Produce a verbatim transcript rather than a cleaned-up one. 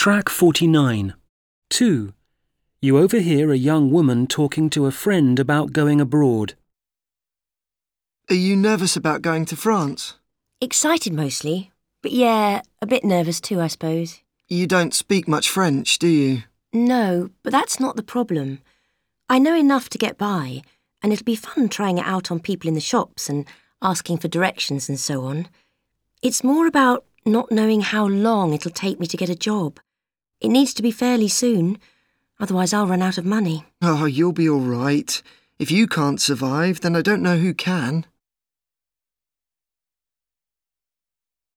Track forty-nine. two. You overhear a young woman talking to a friend about going abroad. Are you nervous about going to France? Excited mostly, but yeah, a bit nervous too, I suppose. You don't speak much French, do you? No, but that's not the problem. I know enough to get by, and it'll be fun trying it out on people in the shops and asking for directions and so on. It's more about not knowing how long it'll take me to get a job. It needs to be fairly soon, otherwise I'll run out of money. Oh, you'll be all right. If you can't survive, then I don't know who can.